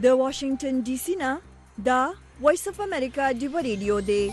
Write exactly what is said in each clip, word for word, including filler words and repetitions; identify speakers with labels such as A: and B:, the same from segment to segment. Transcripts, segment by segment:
A: د واشنگټن ډي سي نه دا وایس اف امریکا ډیو ریډیو دی.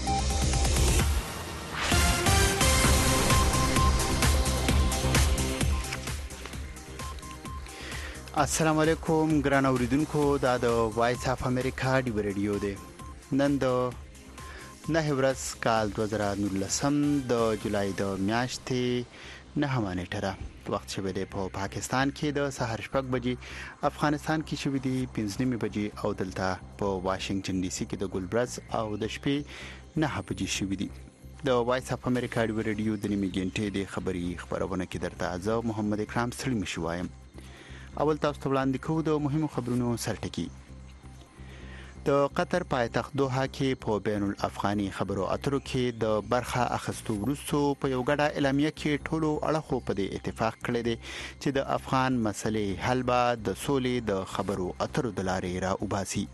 B: السلام علیکم ګران اوریدونکو، دا د وایس اف امریکا ډیو ریډیو دی. نن د نه ورځ کال دوه زره نولسم د جولای د میاشتې نهمه نیټه وخت شوی دی په پاکستان کې د سحر شپږ بجې، افغانستان کې شوی دی پنځه نیمه بجې او دلته په واشنگټن ډي سي کې د ګلبرز او د شپې نه بجې شوی دی. د وایس اف امریکا ډیو ریډیو د نیمه ګنټې د خبري خبرونه کې درته زه محمد اکرام ستړي مشوایم. اول تاسو ته وړاندې کوو د مهمو خبرونو سرټکی. د قطر پایتخت دوحه کې په بین الافغاني خبرو اترو کې د برخه اخیستو وروسته په یو ګډه اعلامیه کې ټولو اړخو په دې اتفاق کړی دی چې د افغان مسلې حل به د سولې د خبرو اترو د لارې را وباسي.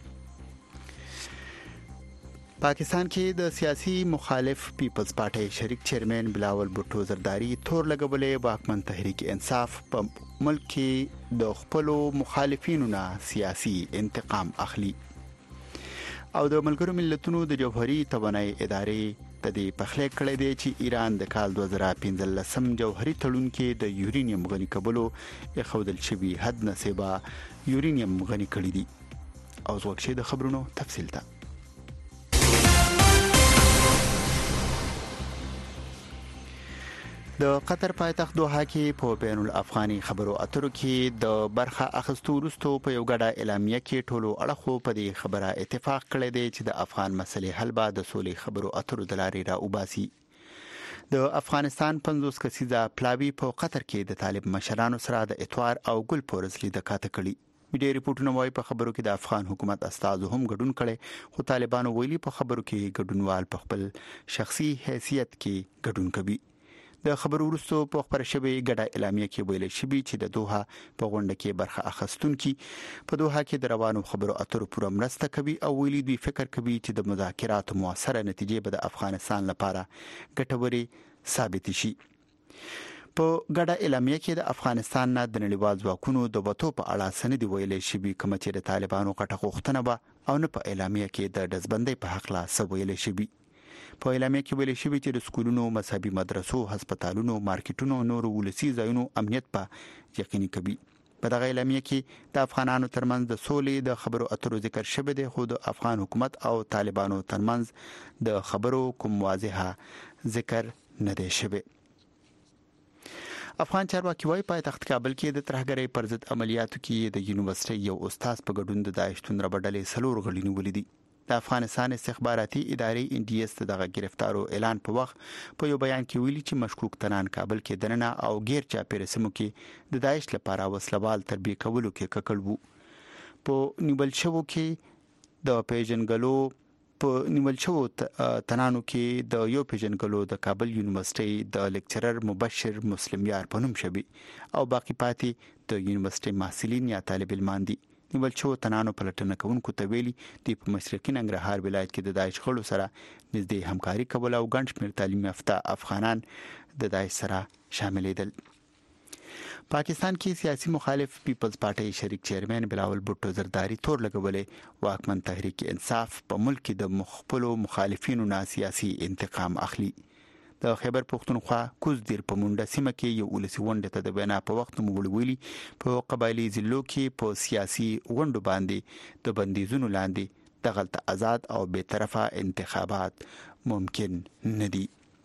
B: پاکستان کې د سیاسي مخالف پیپلز پارټي شریک چیرمن بلاول بوټو زرداری تور لګولې واکمن تحریک انصاف په ملک کې د خپل مخالفینو نه سیاسي انتقام اخلي. او د ملګرو ملتونو د جوهري توانایي ادارې د دې پخلی کړی دی چې ایران د کال دوه زره پنځلسم جوهري تړون کې د یورینیم غني کولو اخودل شوی حد نصیبه یورینیم غني کړی دی. او زوښه د خبرونو تفصیل ته د قطر پایتخت دوحه کې په بین الافغاني خبرو اترو کې د برخه اخیستو وروسته په یو ګډه اعلامیه کې ټولو اړخو په دې خبره اتفاق کړی دی چې د افغان مسلې حل به د سولې خبرو اترو د لارې را وباسي. د افغانستان پنځوس کسیزه پلاوی په قطر کې د طالب مشرانو سره د اتوار او ګل پورز لیدکاته کړي. میډیا ریپورتونه وايي په خبرو کې د افغان حکومت استازو هم ګډون کړي، خو طالبانو ویلي په خبرو کې ګډونوال په خپل شخصي حیثیت کې ګډون کوي. د خبرو وروسته په خبره شوی ګډه اعلامیه کې ویل شوی چې د دوحه په غونډه کې برخه اخیستونکي په دوحه کې د روانو خبرو اترو پوره مرسته کوي او ویلي دوی فکر کوي چې د مذاکراتو موثره نتیجې به د افغانستان لپاره ګټوري ثابت شي. په ګډه اعلامیه کې د افغانستان نه د نړیوال ځواکونو د وټو په اړه سند ویل شوی کوم چې د طالبانو غټه غوښتنه به او نه په اعلامیه کې د دزبندۍ په حق لا سویل شوی. په اعلامیه کې ویل شوی چې د سکولونو، مذهبي مدرسو، هسپتالونو، مارکیټونو او نورو ولسی ځایونو امنیت په یقیني کوي. په دغه اعلامیه کې د افغانانو ترمنځ د سولې د خبرو اترو ذکر شوی دی، خو د افغان حکومت او طالبانو ترمنځ د خبرو کوم واضحه ذکر نه دی شوی. افغان چارواکي وايي پایتخت کابل کې د ترهګرۍ پر ضد عملیاتو کې د یونیورسيټي یو استاد په ګډون د داعش تون ربډلې سلور غړي نیولې دي. د افغانستان استخباراتي ادارې ان ډي اس دغه گرفتارو اعلان په وخت په یو بیان کې ویلي چې مشکوک تنان کابل کې دننه او غیر چاپیره سمو کې د داعش لپاره وسلوال تربیه کولو کې ککړ وو. په نیول شوو کې د پیژنګلو په نیول شوو تنانو کې د یو پیژنګلو د کابل یونیورسيټي د لیکچرر مبشر مسلم یار په نوم شوی او باقی پاتې د یونیورسيټي محصلین یا طالب علمان دي. نیول شو تنانو پلټنه کوونکو ته ویلي د مشرقي ننګرهار ولایت کې د داعش غړو سره نږدې همکاري کول او ګڼ شمېر تعلیم یافته افغانان د داعش سره شاملېدل. پاکستان کې سیاسي مخالف پیپلز پارټي شریک چیرمن بلاول بوټو زرداری تور لګولې واکمن تحریک انصاف په ملک کې د مخبلو مخالفینو نه سیاسي انتقام اخلي. د خیبر پختونخوا کوزدیر په مونډه سیمه کې یو ولسی ونډه ته د بیان په وخت مو ویلي په قبایلی ضلعو کې په سیاسي غونډو باندې د بندیزونو لاندې د غلط آزاد او بے طرفه انتخابات ممکن نه دي.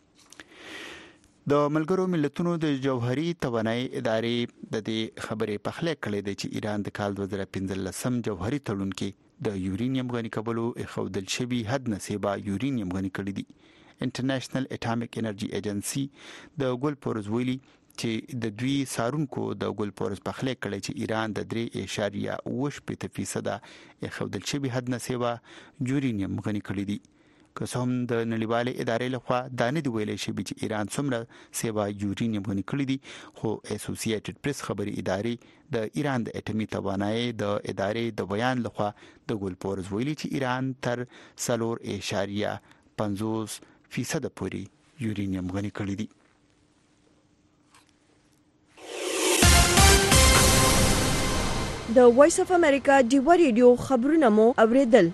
B: د ملګرو ملتونو د جوهري توانایي ادارې د دې خبرې پخلی کړې ده چې ایران د کال دوه زره پنځلسم جوهري تړون کې د یورینیم غني کولو اخودل شوی حد نصیبه یورینیم غني کړی دی. انټرنیشنل اټامیک انرژي ایجنسی د ګل پورز ویلي چې د دوی سارونکو د ګل پورز پخلی کړی چې ایران د درې اعشاریه اوه شپږ فیصد اخودل شوی حد نصیبه یورینیم غني کړی دی. که څوم د نړیوالې ادارې لخوا دا نه دی ویلې شوی چې ایران څومره سیوا یورینیم غني کړی دی، خو اسوسییټډ پریس خبري ادارې د ایران د اټومي توانایي د ادارې د بیان لخوا د ګل پورز ویلي چې ایران تر څلور اعشاریه پنځوس فیصد پورې یورینیم غني کړی دی.
A: د وایس اف امریکا ډیوا ریډیو خبرونه مو اوریدل.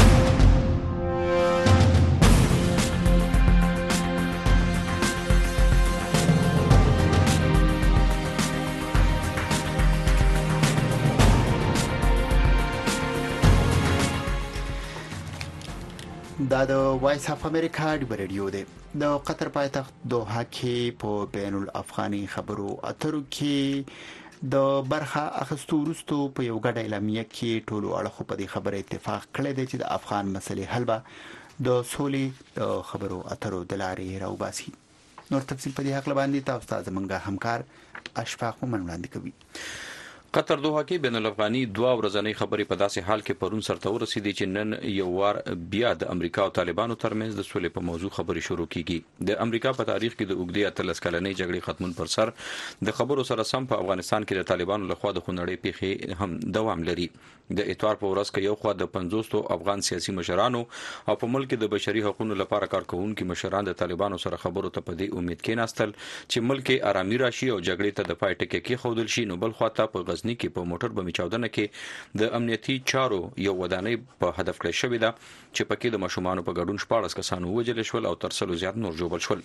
B: دا د وایس اف امریکا ډیوا ریډیو دی. د قطر پایتخت دوحه کې په بین الافغاني خبرو اترو کې د برخه اخستو وروسته په یو ګډه اعلامیه کې ټولو اړخو په دې خبره اتفاق کړی دی چې د افغان مسلې حل به د سولې د خبرو اترو د لارې راوباسي. نور تفصیل په دې حق باندې تاسو ته زمونږ همکار اشفاق مومن وړاندې کوي.
C: قطر دوحه کې بین الافغاني دوه ورځنۍ خبرې په داسې حال کې پرون سرته ورسېدې چې نن یو وار بیا د امریکا او طالبانو ترمنځ د سولې په موضوع خبرې شروع کیږي. د امریکا په تاریخ کې د اوږدې اتلس کلنې جګړې ختمون پر سر د خبرو سره سم په افغانستان کې د طالبانو لخوا د خونړۍ پیښې هم دوام لري. د اتوار په ورځ کې یو خوا د پنځوس افغان سیاسي مشرانو او په ملک د بشري حقوقو لپاره کارکونکو مشران د طالبانو سره خبرو ته په دې امید کې ناستل چې ملک آرامي راشي او جګړې ته د پای ټکی کې خودل شي. نو بل خوا ته په غزنی کې په موټر بمي چاودنه کې د امنیتي چارو یو ودانۍ په هدف کړی شوې ده چې پکې د مشومان په ګډون شپاړس کسانو وژل شول او تر سلو زیات نور ژوبل شول.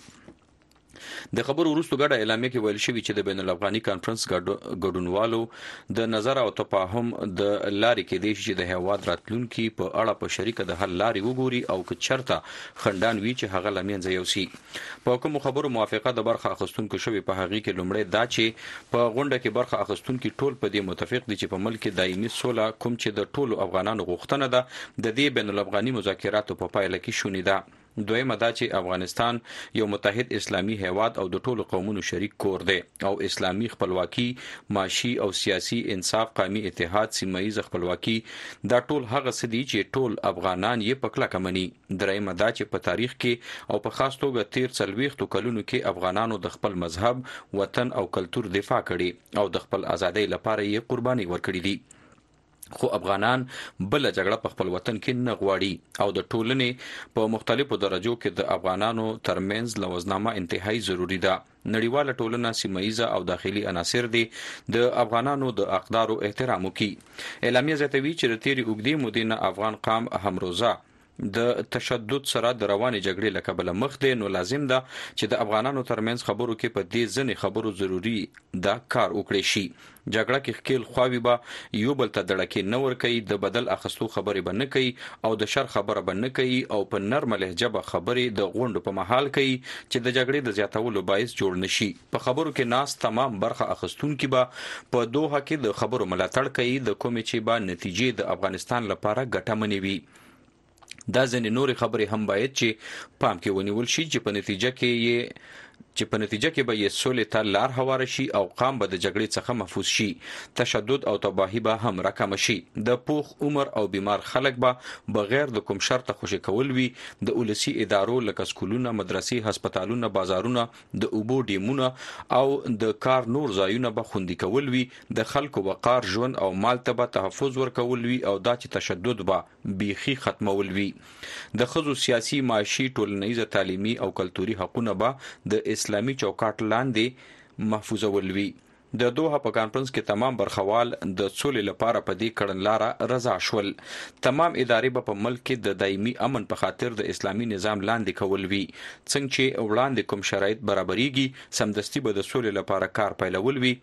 C: د خبرو وروسته ګډه اعلامیه کې ویل شوی چې د بین الافغاني کانفرنس ګډونوالو د نظر او تفاهم د لارې کې دی چې د هیواد راتلونکي په اړه په شریکه د حل لارې وګوري او که چرته خندان وی چې هغه لمنځه یوسي. په کوم خبرو موافقه د برخه اخستونکو شوی په هغه کې لومړی دا چې په غونډه کې برخه اخستونکو ټول په دې متفق دي چې په ملک دایمي سوله کوم چې د ټولو افغانانو غوښتنه ده د دې بین الافغاني مذاکراتو په پایله کې شونې ده. دویمه دا چې افغانستان یو متحد اسلامي هیواد او د ټولو قومونو شریک کور دی او اسلامي خپلواکي، معاشي او سیاسي انصاف، قومي اتحاد، سیمه‌ایز خپلواکي دا ټول هغه څه دي چې ټول افغانان یې په کلکه مني. دریمه دا چې په تاریخ کې او په خاص توګه تیر څلوېښتو کلونو کې افغانانو د خپل مذهب، وطن او کلتور دفاع کړي او د خپل ازادۍ لپاره یې قرباني ورکړې دي. خو افغانان بل جګړه په خپل وطن کې نه غواړي او د ټولنې په مختلفو درجو کې د افغانانو ترمنځ لوزنامه انتهایی ضروری ده. نړیواله ټولنه سیمه‌ایزه او داخلي عناصر دي د افغانانو د اقدارو احترام وکړي. اعلامیه زیاتوي چې د تیری اوږدې مودې نه افغان قام همروزه د تشدد سره د رواني جګړې لکبل مخ دی. نو لازم ده چې د افغانانو ترمنځ خبرو کې په دې ځنې خبرو ضروری دا کار وکړي شي. جګړه کې خپل خواوی به یو بل ته دړکې نه ور کوي، د بدل اخستو خبرې به نه کوي او د شر خبره به نه کوي او په نرمه لهجه به خبرې د غونډو په محل کوي چې د جګړې د زیاتولو باعث جوړ نشي. په خبرو کې ناس تمام برخه اخستونکو به په دوحه کې د خبرو ملاتړ کوي د کومې چې به نتیجې د افغانستان لپاره ګټه مني وي. دا ځنې نورې خبرې هم باید چې پام کې ونیول شي چې په نتیجه کې یې چې په نتیجه کې به یې سولې ته لار هواره شي او قام به د جګړې څخه محفوظ شي. تشدد او تباهي به هم راکم شي. د پوخ عمر او بیمار خلک به بغیر د کوم شرط خوشی کول وي. د ولسی ادارو لکه سکولونه، مدرسې، هسپتالونه، بازارونه، د اوبو ډیمونه او د کار نور ځایونه به خوندي کول وي. د خلکو وقار، ژوند او مال ته به تحفظ ورکول وي او دا چې تشدد به بیخي ختمول وي. د ښځو سیاسي، معاشي، ټولنیز، تعلیمي او کلتوري حقوقونه به د اسلامي چوکاټ لاندې محفوظول وي. د دوحه په کانفرنس کې تمام برخوال د سولې لپاره په دې کړنلاره رضا شول. تمام ادارې به په ملک کې د دایمي امن په خاطر د اسلامي نظام لاندې کول وي. څنګه چې وړاندې کوم شرایط برابرېږي سمدستي به د سولې لپاره کار پیلول وي.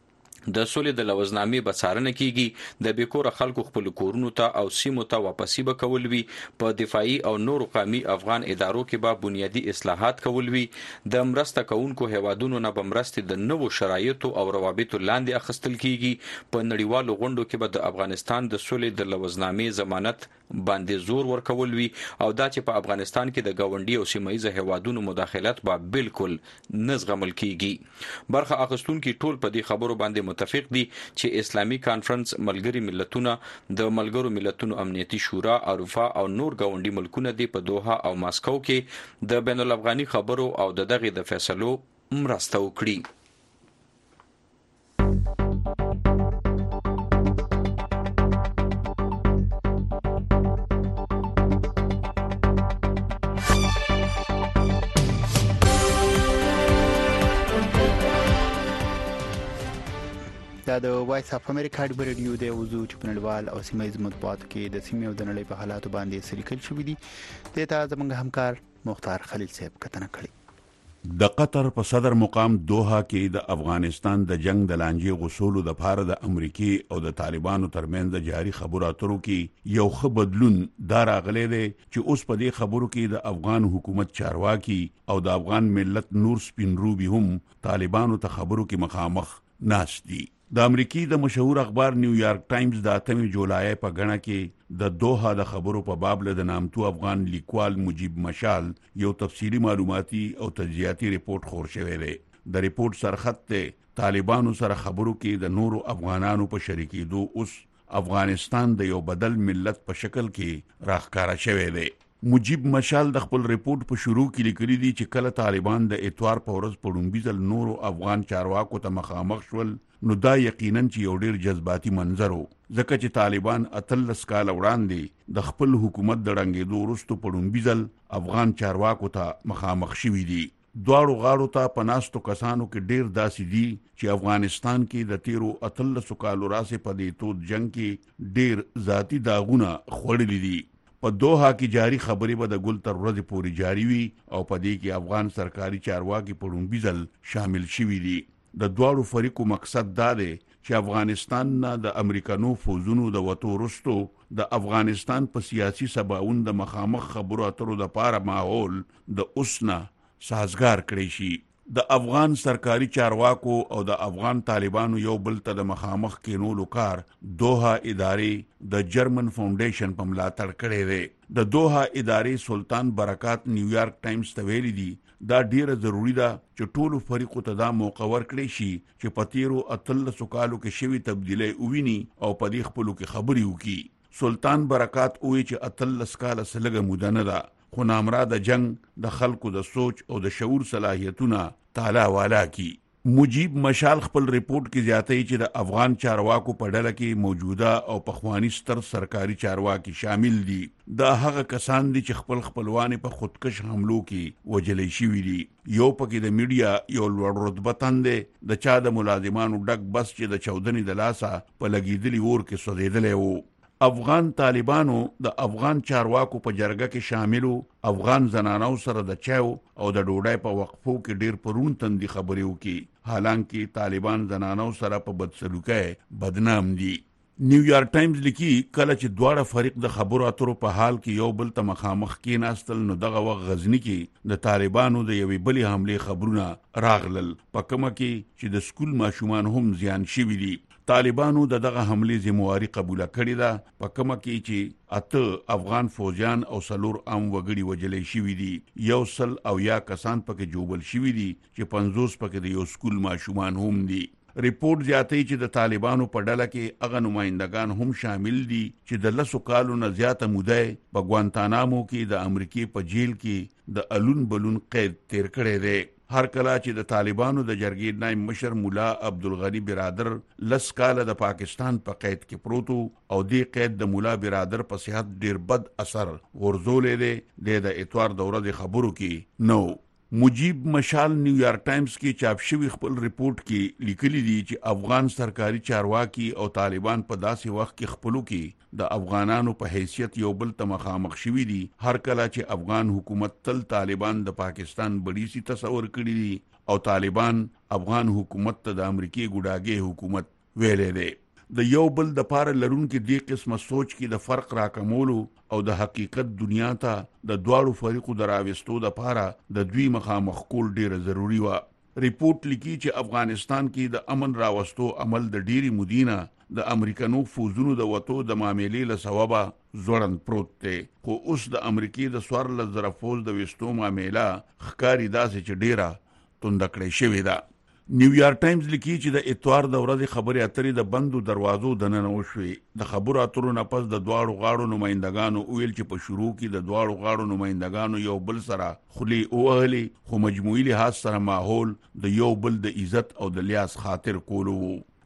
C: د سولې د لوزنامې به څارنه کیږي. د بیکوره خلکو خپل کورونو ته او سیمو ته واپسی به کول وي. په دفاعي او نورو قومي افغان ادارو کې به بنیادی اصلاحات کول وي. د مرسته کوونکو هیوادونو نه به مرستې د نوو شرایطو او روابطو لاندې اخیستل کیږي. په نړیوالو غونډو کې به د افغانستان د سولې د لوزنامې ضمانت باندې زور ورکول وي او دا چې په افغانستان کې د گاونډي او سیمه‌ایز هیوادونو مداخلت به بالکل نزغمل کیږي. برخه اخیستونکو ټول په دې خبرو باندې متفق دي چې اسلامي کانفرنس، ملګری ملتونه، د ملګرو ملتونو امنیتي شورا، اروپا او نور گاونډي ملکونه دي په دوحه او ماسکو کې د بین الافغاني خبرو او د دغه د فیصلو مرسته وکړي.
B: دا د وایس اف امریکا د رادیو د وضو چې په نړیوال او سیمه ییز مطبوعاتو کې د سیمې او د نړۍ په حالاتو باندې سلیکل شوې دي. د تا زمونږ همکار مختار خلیل صاحب کتنه کړې.
D: د قطر په صدر مقام دوحه کې د افغانستان د جنگ د لانجې غوسولو د پاره د امریکای او د طالبانو ترمنځ د جاري خبرو اترو کې یو ښه بدلون دا راغلی دی چې اوس په دې خبرو کې د افغان حکومت چارواکي او د افغان ملت نور سپینروبي هم طالبانو ته خبرو کې مخامخ ناست دي. د امریکای د مشهور اخبار نیویارک ټایمز د اتمې جولای په غڼه کې د دوحه د خبرو په باب له نامتو افغان لیکوال مجیب مشال یو تفصیلی معلوماتي او تجزیاتي ریپورت خور شوی دی. د ریپورت سرخط ته طالبانو سره خبرو کې د نورو افغانانو په شریکېدو اوس افغانستان د یو بدل ملت په شکل کې راښکاره شوی دی. مجیب مشال د خپل ریپورت په شروع کې لیکلي دي چې کله طالبان د اتوار په ورځ په لومړي ځل نورو افغان چارواکو ته مخامخ شول نو دا یقینا چې یو ډیر جذباتي منظر و، ځکه چې طالبان اتلس کال وړاندې د خپل حکومت د ړنګېدو وروسته په لومړي ځل افغان چارواکو ته مخامخ شوي دي. دواړو غاړو ته په ناستو کسانو کې ډیر داسې دي چې افغانستان کې د تیرو اتلسو کالو راسې په دې تود جنگ کې ډیر ذاتي داغونه خوړلي دي. په دوحه کې جاری خبرې به د ګل تر ورځې پورې جاری وي او په دې کې افغان سرکاري چارواکي په لومړي ځل شامل شوي دي. د دواړو فریقو مقصد دا دی چې افغانستان نه د امریکانو فوزونو د وتو وروسته د افغانستان په سیاسي سباوون د مخامخ خبرو اترو د پاره ماحول د اوسنه سازگار کړی شي. د افغان سرکاري چارواکو او د افغان طالبانو یو بل ته د مخامخ کېنولو کار دوحه ادارې د جرمن فاونډیشن په ملاتړ کړی دی. د دوحه ادارې سلطان برکات نیویارک ټایمز ته ویلي دي دا ډیره ضروری ده چې ټولو فریقو ته دا موقع ورکړي شي چې په تیرو اتلسو کالو کې شوي تبدیلی وویني او په دې خپلو کې خبرې وکړي. سلطان برکات وایي چې اتلس کاله څه لږه موده نه ده، خو نامرا د جنگ د خلکو د سوچ او د شعور صلاحیتونه تعالی والا کی. مجیب مشال خپل ریپورت کې زیاتوي چې د افغان چارواکو په ډله کې موجوده او پخوانی ستر سرکاري چارواکي شامل دي. دا هغه کسان دي چې خپل خپلوان په خودکش حملو کې وجلې شوي دي. یو پکې د میډیا یو لوړ رتبه تند د چا د ملازمانو ډک بس چې د چودنې د لاسه په لګیدلی اور کې سوځېدلی وو. افغان طالبانو د افغان چارواکو په جرګه کې شاملو افغان زنانو سره د چایو او د ډوډۍ په وقفو کې ډیر پرون تندي خبرې وکړي، حالانکه طالبان زنانو سره په بدسلوکۍ بدنام دي. نیویارک ټایمز لیکي کله چې دواړه فریق د خبرو اترو په حال کې یو بل ته مخامخ کېناستل نو دغه وخت غزنی کې د طالبانو د یوې بلې حملې خبرونه راغلل، په کومه کې چې د سکول ماشومان هم زیان شوي دي. طالبانو د دغه حملې ذمہواری قبول کړې ده، په کومه کې چې اته افغان فوجیان او سلور عام وګړي وجلې شوي دي، یو سل او یا کسان پکې جوبل شوي دي چې پنځوس پکې د یو سکول ماشومان هم دي. ریپورت زیاتوي چې د طالبانو په ډله کې هغه نمائندگان هم شامل دي چې د لسو کالو نه زیاته موده په ګوانتانامو کې د امریکای په جیل کې د الون بلون قید تیر کړی دی. هر کله چې د طالبانو د جرګې نائب مشر مولا عبدالغنی برادر لس کاله د پاکستان په پا قید کې پروتو او دې قید د مولا برادر په صحت ډیر بد اثر ورزولې دی. د اتوار د ورځې خبرو کې نو مجیب مشال نیویارک ټایمز کې چاپ شوی خپل ریپورت کې لیکلي دي چې افغان سرکاري چارواکي او طالبان په داسې وخت کې خپلو کې د افغانانو په حیثیت یو بل ته مخامخ شوي دي، هر کله چې افغان حکومت تل طالبان د پاکستان بډیسي تصور کړي دي او طالبان افغان حکومت ته د امریکای ګوډاګي حکومت ویلې دي. د یو بل د پاره لرونکو دې قسمه سوچ کې د فرق راکمولو او د حقیقت دنیا ته د دواړو فریقو دراوستو د پاره د دوی مخامخ کول ډیره ضروری و. ریپورت لیکي چې افغانستان کې د امن راوستو عمل د ډیری مدینه د امریکانو فوزونو د وټو د معاملې له سببه زوړند پروت دی، خو اوس د امریکای د څوارلس زره فوز د وستو معاملې ښکاری داسې چې ډیره توند کړی شوې ده. نیویارک ټایمز لیکي چې د اتوار د ورځې خبرې اترې د بندو دروازو دننه وشوې. د خبرو اترو نه پس د دواړو غاړو نمائندگانو ویل چې په شروع کې د دواړو غاړو نمائندگانو یو بل سره خولې ووهلې، خو مجموعي لحاظ سره ماحول د یو بل د عزت او د لیاس خاطر کولو.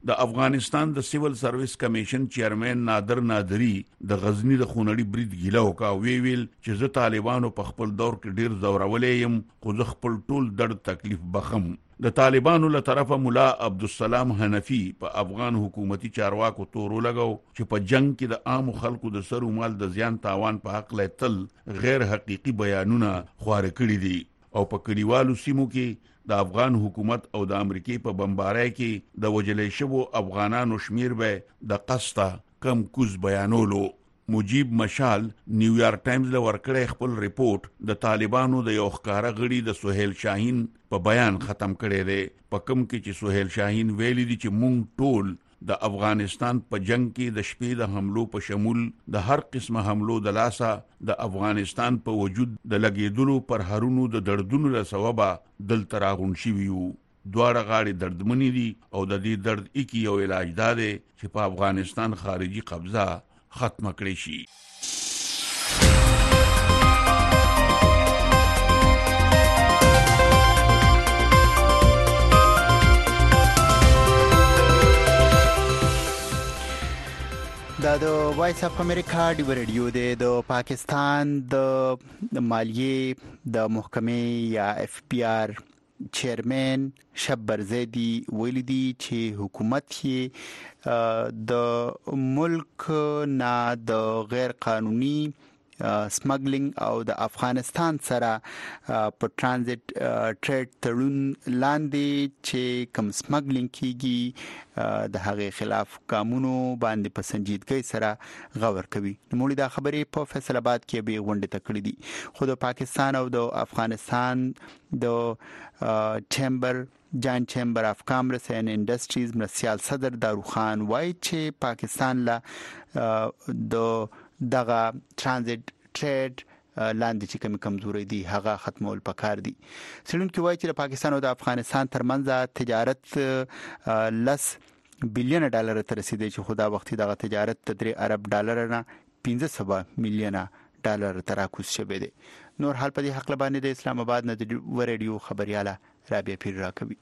D: د افغانستان د سیول سرویس کمیشن چیرمن نادر نادری د غزنی د خونړي برید ګیله وکا وی ویل چې زه طالبانو په خپل دور کې ډیر زورولې يم خو زه خپل ټول درد تکلیف بخم. د طالبانو له طرفه مولا عبدالسلام حنفي په افغان حکومتي چارواکو تورو لګاو چې په جنگ کې د عام خلکو د سر او مال د زیان تاوان په حق له تل غیر حقيقي بیانونه خوار کړی دي او په کډیوالو سیمو کې د افغان حکومت او د امریکای په بمبارۍ کې د وجلې شوو افغانانو شمیر به د قسطه کم کوز بیانولو. مجيب مشال نیویارک ټایمز له ورکړې خپل ریپورت د طالبانو د یو ښکارا غړي د سہیل شاهین په بیان ختم کړي دي په کوم کې چې سہیل شاهین ویلي دي چې مونږ ټول د افغانستان په جنگ کې د شپې د حملو په شمول د هر قسمه حملو د لاسه د افغانستان په وجود د لګیدلو پر هرونو د دردونو له سببه دل تراغون شي ویو. دواړه غاړي دردمنې دي او د دې درد اکی یو علاج دا دی چې په افغانستان خارجي قبضه ختم کړی شي.
B: دا د وایس اف امریکا دی ریډیو د پاکستان د مالیې د محکمې یا اف پی آر چیرمن شبر زیدی ویلي دي چې حکومت یې د ملک نه د غیر قانوني سمګلینګ او د افغانستان سره په ترانزیت ټریډ تړون لاندې چې کوم سمګلینګ کیږي د هغه خلاف قانونو باندې په سنجیدګۍ سره غور کوي. نوموړي دا خبرې په فیصل آباد کې به غونډه تکړه دي خو د پاکستان او د افغانستان د چیمبر جان چیمبر اف کامرس اینڈ انډستریز مرسیال صدر داروخان وایي چې پاکستان لا د دغه ترانزیت ټریډ لاندې چې کوم کمزوري دي هغه ختمول پکار دي. سړونکو وایي چې د پاکستان او د افغانستان ترمنځ تجارت لس بلین ډالر ته رسیدي چې خدا وختي دغه تجارت تدری ارب ډالر نه پنځه سوه میلیونه ډالر تراکوس شوه دي. نور حال په دې حق لبانې د اسلام آباد نه د ریډیو خبرياله رابعه پیر راکوي.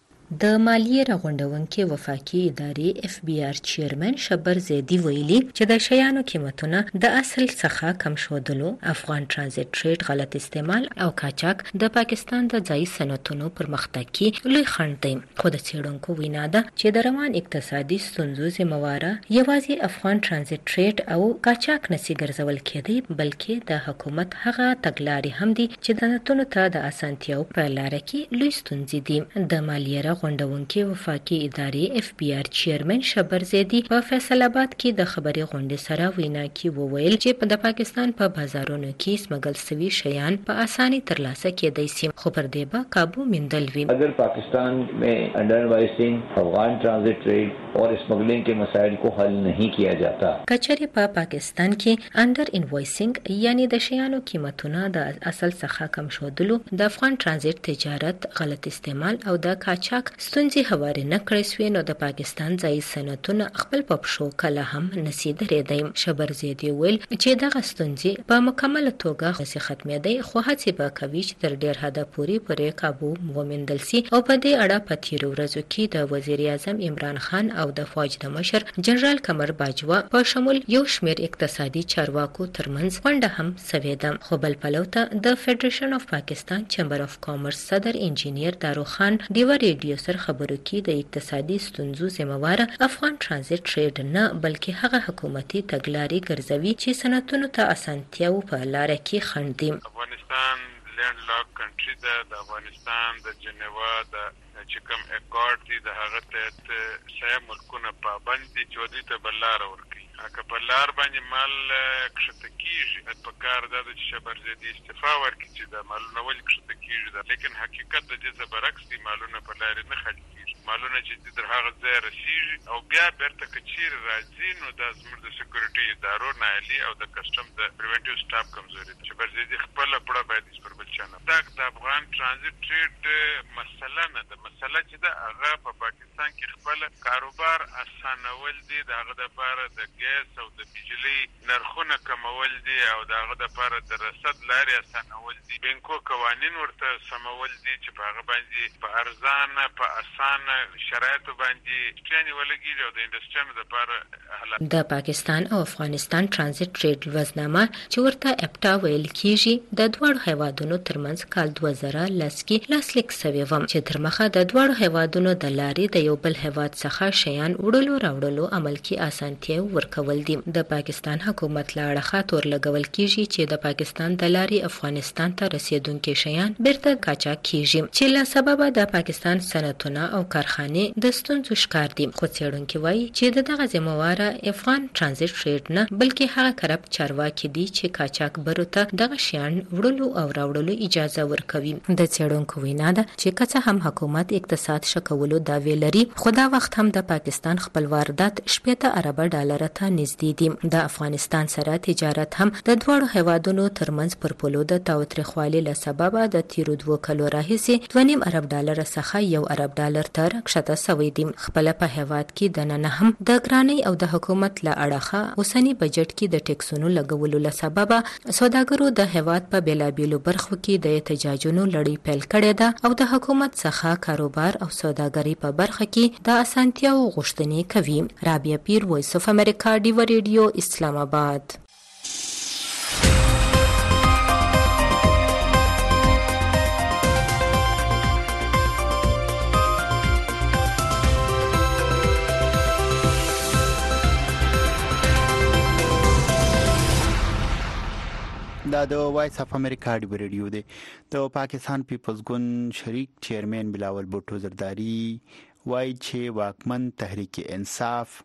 E: د مالیې راغونډونکو وفاقي ادارې اف بی آر چیرمن شبر زیدی ویلي چې د شیانو قیمتونه د اصل څخه کم شودلو، افغان ترانزیت ټریډ غلط استعمال او کاچاک د پاکستان د ځای صنعتونو پرمختګ کې لوی خنډ دی. خو د څېړونکو وینا ده چې د روان اقتصادي ستونزو ذمہواره یوازې افغان ترانزیت ټریډ او کاچاک نسی ګرځول کېدی بلکې د حکومت هغه تګلارې هم دي چې د صنعتونو ته د اسانتیاو په لار کې لوی ستونزې دي. د مالیې غونډونکو وفاقي ادارې اف بی آر چیرمن شبر زیدی په فیصل آباد کې د خبري غونډې سره وینا کې وویل چې د پاکستان په بازارونو کې سمګل سوي شیان په اساني ترلاسه کېدای شي خو پر دې به काबू مندل وي.
F: अगर पाकिस्तान में under invoicing Afghan transit trade और स्मगलिंग के मसाइल को हल नहीं किया जाता
E: کچره په پاکستان کې انډر انوایسینګ یعنی د شیانو قیمتونه د اصل څخه کم شودلو، د افغان ترانزیت تجارت غلط استعمال او د کاچاک ستونزې هواري نه کړې سوې نو د پاکستان ځای صنعتونه خپل پښو کله هم نسی درېدای. شبر زیدی ویل چې دغه ستونزې په مکمل توګه نسی ختمېدای خو هڅې به کوي چې تر ډیر حده پورې پرې काबू ومندل سي او په دې اړه په تیرو ورځو کې د وزیر اعظم عمران خان او د فوج د مشر جنرال قمر باجوا په شمول یو شمېر اقتصادي چارواکو ترمنځ غونډه هم سوې ده. خو بل پلوته د فدریشن اف پاکستان چیمبر اف کامرس صدر انجینیر داروخان دیو ریډیو سر خبرو کې د اقتصادي ستونزو ذمہواره افغان ترانزیت ټریډ نه بلکې هغه حکومتي تګلارې ګرځوي چې صنعتونو ته اسانتیاو په لار کې خنډ دي.
G: افغانستان لینډ لاک کنټری ده. د افغانستان د جنیوا د چې کوم اکارډ دي د هغه ته سه ملکونه پابند دي چې دوی ته بلار ورکړي. هغه بلار باندې مال کښته کیږي په کار ده چې شبر زیدي استعفا ورکړي چې د مالونه ول کښته کیږي، لیکن حقیقت د دې برعکس دي. مالونه په لار نه خل کیږي، مالونه چې در هغه ځای رسیږي او بیا بیرته کچیر راځي نو د زموږ د سکیورټي ادارو نه علي او د کسٹم د پریونټیو سټاف کمزوري دي. شبر زیدي خپل پړه باید پر بل چانه دا د افغان ترانزیت ټریډ مسله نه ده. مسله چې دا هغه په پاکستان کې خپل کاروبار اسانول دي، د هغه لپاره د ګیس او د بجلی نرخونه کمول دي او د هغه لپاره د رصد لارې اسانول دي. بانکو قوانین ورته سمول دي چې په هغه باندې په ارزانه په اسانه شرایطو باندې ټرین ولګي او د انډستری لپاره حالات
E: د پاکستان او افغانستان ترانزیت ټریډ لوزنامه چې ورته اپټا ویل کیږي د دوه هیوادونو ترمنځ کال دوه زره لس کې لاسلیک شوی و چې تر مخه د دوه هیوادونو د لارې د یو بل هیواد څخه شیان وړلو راوړلو عمل کې اسانتیا ورکول دي. د پاکستان حکومت لا اړخه تور لګول کیږي چې د پاکستان د لارې افغانستان ته رسیدونکو شیان بیرته قاچاق کیږي چې له سبب د پاکستان صنعتونه او کارخانې د ستونزو ښکار دي. خو څېړونکي وایي چې دغه ذمہواره افغان ترانزیت ټریډ نه بلکې هغه کرپ چارواکي دي چې قاچاق برو ته دغه شیان وړلو او راوړلو اجازه ورکوي. د څېړونکو وینا ده چې که څه هم حکومت اقتصاد شکولو دعوی لري خو دا وخت هم د پاکستان خپل واردات شپږ ارب ډالر ته نږدې دي. د افغانستان سره تجارت هم د دوه هیوادونو ترمنځ پر پولو د تاوتریخوالي له سبب د تیرو دوه کلو راهیسې دوه نیم ارب ډالر څخه یو ارب ډالر تر کښته شوی دی. خپل په هیواد کې د نن هم د ګرانۍ او د حکومت له اړخه اوسنی بجټ کې د ټیکسونو لګولو له سبب سوداګرو د هیواد په بیلابیلو برخو کې د احتجاجونو لړۍ پیل کړې ده او د حکومت څخه کاروبار او سوداګري په برخه کې د اسانتیاو غوښتنې کوي. رابعه پیر، وایس اف امریکا، ډیو ریډیو، اسلام آباد.
B: دا د وایس اف امریکا ډیو ریډیو دی. د پاکستان پیپلز ګوند شریک چیرمن بلاول بوټو زرداری وایي چې واکمن تحریک انصاف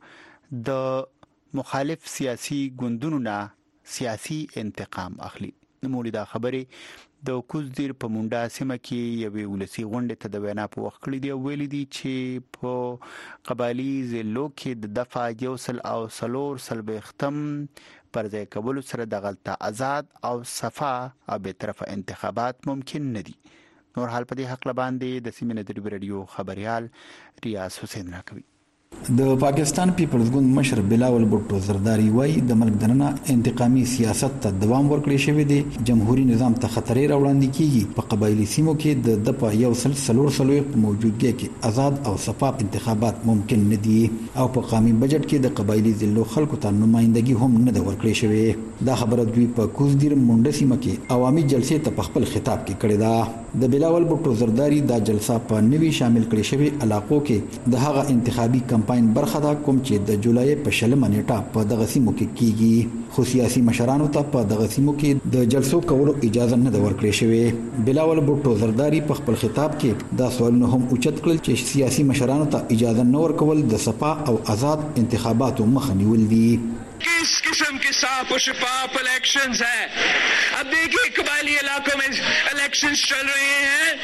B: د مخالف سیاسي ګوندونو نه سیاسي انتقام اخلي. نوموړي دا خبرې د کوزدیر په مونډا سیمه کې یوې ولسی غونډې ته د وینا په وخت کړې دی او ویلي دي چې په قبایلی ضلعو کې د دفعه یو سل او سلور سلويختم پر ځای کول سره د غلطه آزاد او صفا او به طرفه انتخابات ممکن نه دي. نور حال په دې حق لباندې د سیمې د ریډیو خبريال ریاض حسین راکوي.
H: د پاکستان پیپلز ګوند مشر بلاول بوټو زرداری وایي د ملک دننه انتقامي سیاست ته دوام ورکړی شوی دی. جمهوریت نظام ته خطرې راوړاندې کیږي. په قبایلی سیمو کې د دپه یو سل سلور سلوي په موجودګۍ کې آزاد او شفاف انتخابات ممکن نه دي او په قومي بجټ کې د قبایلی ضلعو خلکو ته نمائندګي هم نه ده ورکړی شوی. دا خبره دوی په کوزدیر مونډه سیمه کې عوامي جلسې ته په خپل خطاب کې کړې ده. د بلاول بوټو زرداری دا جلسه په نوي شامل کړي شوی علاقو کې د هغه انتخابي کمپاین برخه ده کوم چې د جولای په شلمه نیټه په دغه سیمو کې کیږي. خو سیاسي مشرانو ته په دغه سیمو کې د جلسو کولو اجازه نه ده ورکړې شوې. بلاول بوټو زرداری په خپل خطاب کې دا سوالونه هم اوچت کړل چې سیاسي مشرانو ته اجازه نه ورکول د صفا او آزاد انتخاباتو مخه نیول دي.
I: किस किस्म के साफ और शफाफ इलेक्शंस हैं. अब देखिए कबायली इलाकों में इलेक्शंस चल रहे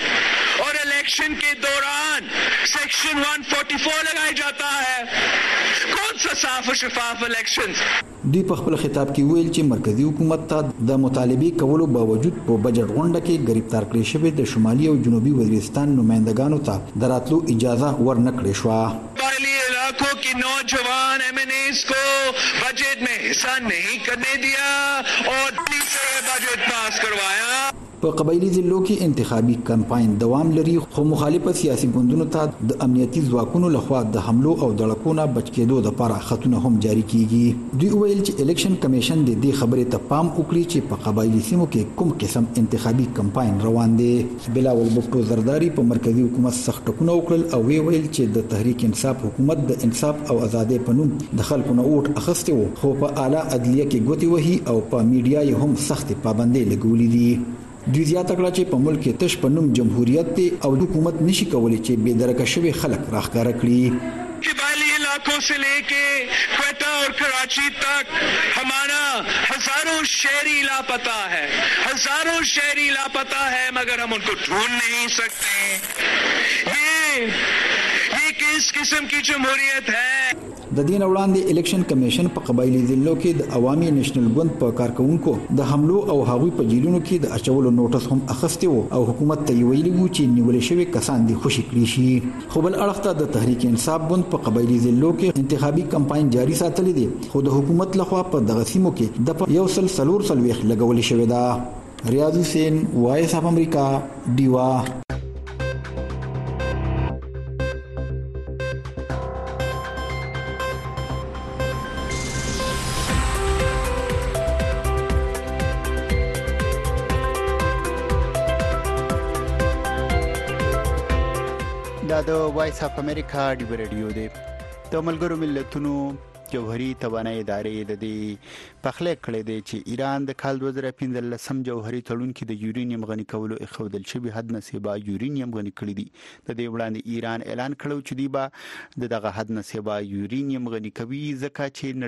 I: हैं और इलेक्शन के दौरान सेक्शन एक सौ चौवालीस लगाया जाता है. कौन सा साफ और शफाफ इलेक्शंस.
H: دوی په خپل خطاب کې ویل چې مرکزی حکومت ته د مطالبې کولو باوجود په بجټ غونډه کې گرفتار کړي شوی د شمالي او جنوبي وزیرستان نمائندگانو ته دراتلو اجازه ورنکړې شو.
I: قبایلی علاقوں کے نوجوان ایم این ایز کو بجٹ میں حصہ نہیں کرنے دیا اور سے بجٹ پاس کروایا.
H: په قبایلی ضلعو کې انتخابي کمپاین دوام لري خو مخالفه سیاسي ګوندونو ته د امنیتي ځواکونو لخوا د حملو او دړکونو بچ کېدو لپاره خطونه هم جاری کیږي. دوی ویل چې الیکشن کمیشن د دې خبرې ته پام وکړي چې په قبایلی سیمو کې کوم قسم انتخابي کمپاین روان دی. بلاول بوټو زرداری په مرکزی حکومت سخت ټکونه وکړل او وی ویل چې د تحریک انصاف حکومت د انصاف او ازادۍ په نوم د خلکو نه ووټ اخیستی وو خو په اعلی عدلیه کې ګوتې وهي او په میډیا یې هم سخت پابندۍ لګولې دي. دوی زیاته کړه چې په ملک کې تش په نوم جمهوریت دی او حکومت نشي کولای چې بے درکه شوی خلک راښکاره کړي.
I: قبایلی علاقوں سے لے کے کوئٹہ اور کراچی تک ہمارا ہزاروں شہری لاپتہ ہے. ہزاروں شہری لاپتہ ہے مگر ہم ان کو ڈھونڈ نہیں سکتے. یہ یہ کس قسم کی جمہوریت ہے.
H: د دین وړاندې الیکشن کمیشن په قبایلی ضلعو کې د عوامي نېشنل ګوند په کارکونکو د حملو او هغوی په جیلونو کې د اچولو نوټس هم اخیستی وو او حکومت ته ویلي وو چې نیول شوی کسان دي خوشي کړی شي. خو بل اړخ ته د تحریک انصاف ګوند په قبایلی ضلعو کې انتخابي کمپاین جاری ساتلی دی خو د حکومت لخوا په دغه سیمو کې د یو سل سلور سلويخ لګول شوی دا. ریاض حسین، وایس اف امریکا، ډیوا.
B: د وایس اف امریکا ډیو رادیو دی د ملګرو ملتونو جوهري توانایي ادارې د دې پخلې کړې دي چې ایران د کال دوه زره پنځلسم جوهري تړون کې د یورینیم غني کولو اخودل شوی حد نصیبه یورینیم غني کړی دي. د دې وړاندې ایران اعلان کړو چې دی به دغه حد نصیبه یورینیم غني کوي ځکه چې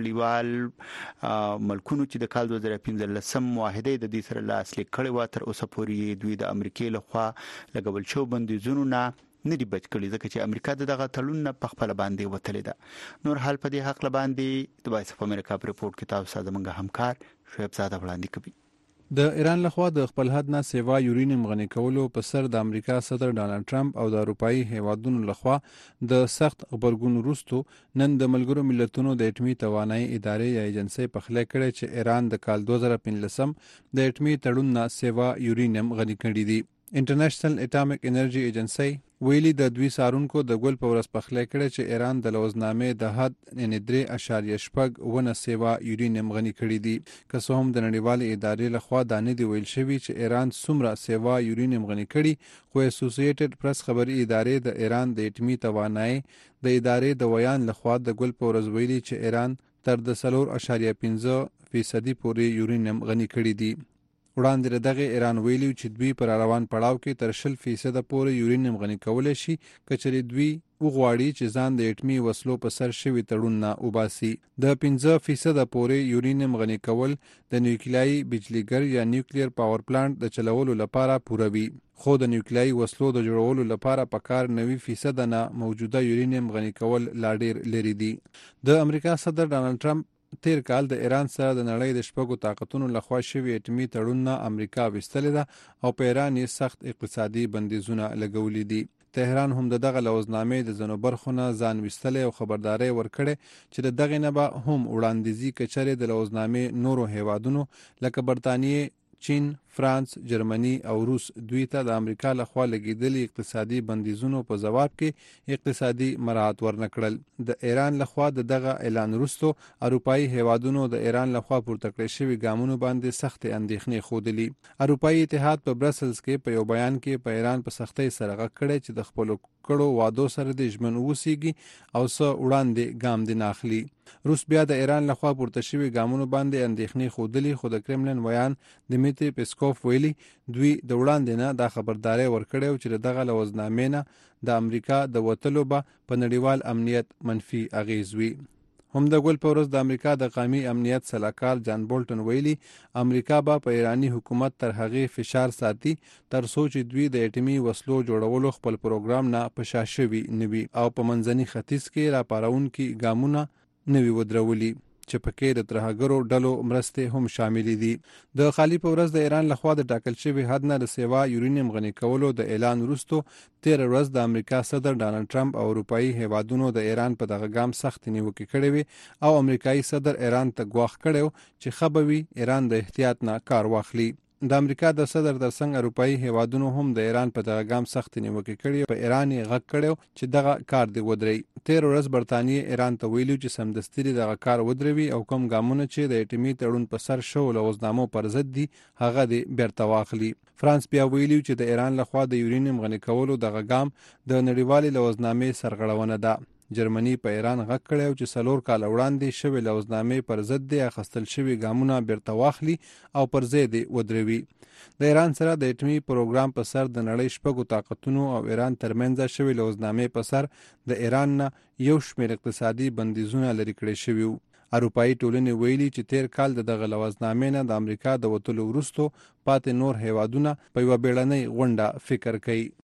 B: نړیوال ملکونو چې د کال دوه زره پنځلسم معاهده د دې سره لاسلیک کړي و تر اوسه پورې دوی د امریکای لخوا لګول شو بندیزونو نه ندی بچ کړي ځکه چې امریکا دغه تړون نه پخپل باندې وتلې ده. نور حال په دې حق باندې د وایس اف امریکا په ریپورت کې تاسو سره زموږ همکار شعیب زاده وړاندې کوي.
J: د ایران لخوا د خپل حد نه سیوا یورینیم غني کولو په سر د امریکا صدر ډانلډ ټرمپ او د اروپאי هیوادونو لخوا د سخت خبرګون وروسته نن د ملګرو ملتونو د اټومي توانایي ادارې یا ایجنسۍ په خله کړې چې ایران د کال دوه زره پنځلسم د اټومي تړون نه سیوا یورینیم غني کړی دی. انټرنیشنل اټامیک انرژي ایجنسۍ ویلي د دوی سارونکو د ګل په ورځ پخلی کړی چې ایران د لوزنامې د حد یعنی درې اشاریه شپږ ونه سیوا یورینیم غني کړی دی. که څه هم د نړیوالې ادارې لخوا دا نه دی ویل شوی چې ایران څومره سیوا یورینیم غني کړي، خو اسوسییټډ پریس خبري ادارې د ایران د اټومي توانایي د ادارې د ویان لخوا د ګل په ورځ ویلي چې ایران تر د څلور اشاریه پنځه فیصدي پورې یورینیم غني کړی دی. وړاندې دغه ایران ویلي چې دوی پر روان پړاو کې تر شل فیصد پورې یورینیم غني کولای شي کچري دوی وغواړي چې ځان د اټمي وسلو په سر شوی تړون نه وباسي. د پنځه فیصد پورې یورینیم غني کول د نیوکلیایي بجلیګر یا نیوکلیر پاور پلانټ د چلولو لپاره پوره وي، خو د نیوکلیایي وسلو د جوړولو لپاره پکار نوي فیصد نه موجوده یورینیم غني کول لا ډیر لري دي. د امریکا صدر ډانلډ ټرمپ تیر کال د ایران سره د نړۍ د شپږو طاقتونو لخوا شوی اټومي تړون نه امریکا وستلې ده او په ایران یې سخت اقتصادي بندیزونه لګولې دي. تهران هم دغه لوزنامې د زنو برخونه ځان وستلې او خبرداري ورکړې چې د دغه نه به هم وړاندیزي کچره د لوزنامې نورو هیوادونو لکه برتانیې، چین، فرانس، جرمني او روس دوی ته د امریکا لخوا لګیدلي اقتصادي بندیزونو په جواب کې اقتصادي مراعات ورنکړل. د ایران لخوا د دغه اعلان وروسته اروپאי هیوادونو د ایران لخوا پورته کړی شوی ګامونو باندې سخت اندېښنې خوده. اروپאי اتحاد په برسلز کې په یو بیان کې په ایران په سختۍ سره غږ کړی چې د خپل کړو وعدو سره د ژمن وسیږي او څه وړاندې ګام دی ناخلي. روس بیا د ایران لخوا پورته شوی ګامونو باندې اندېښنې خودلی، خو د کرملن ویان دمیتری پیسکوف ویلي دوی د وړاندې نه دا خبرداري ورکړی چې دغه لوزنامې نه د امریکا د وټلو به په نړیوال امنیت منفي اغیز وي. هم د ګل په ورځ د امریکا د قومي امنیت سلاکار جان بولټن ویلي امریکا به په ایرانی حکومت تر هغه فشار ساتي تر څو چې دوی د اټومي وسلو جوړولو خپل پروګرام نه پشاشوي نوي او په منځني ختیځ کې راپارون کې ګامونه نوي ودرولي چې پکې د ترهګرو ډلو مرستې هم شامل دي. د خالی په ورځ د ایران لخوا د ټاکل شوی حد نه د سیوا یورینیم غني کولو د اعلان وروسته تیر ورځ د امریکا صدر ډانلډ ټرمپ او اروپאי هیوادونو د ایران په دغه ګام سخت نیوکه کړې وي او امریکایي صدر ایران ته ګواښ کړو چې خبوي ایران د احتیاط نه کار واخلي. د امریکا د صدر ترڅنګ اروپאי هیوادونو هم د ایران په دغه ګام سخت نیوکه کړې په ایران یې غږ کړو چې دغه کار دی ودرې. تیر ورځ برتانیې ایران ته ویلو چې سمدستي دغه کار ودروي او کوم ګامونه چې د اټومي تړون په سر شو لوزنامو پر ضد دي هغه دی بیرته واخلي. فرانس بیا ویلو چې د ایران لخوا د یورینیم غني کولو دغه ګام د نړیوالې لوزنامې سرغړونه ده. جرمني په ایران غږ کړی چې څلور کال وړاندې شوی لوزنامې پر ضد دی اخیستل شوی ګامونه بیرته واخلي او پر ځای دی ودروي. د ایران سره د اټومي پروګرام په سر د نړۍ شپږو طاقتونو او ایران ترمنځ شوی لوزنامې په سر د ایران نه یو شمېر اقتصادي بندیزونه لري کړی شوي وو. اروپאי ټولنې ویلي چې تیر کال د دغه لوزنامې نه د امریکا د وټلو وروسته پاتې نور هیوادونه په یو بیړنۍ غونډه فکر کوي.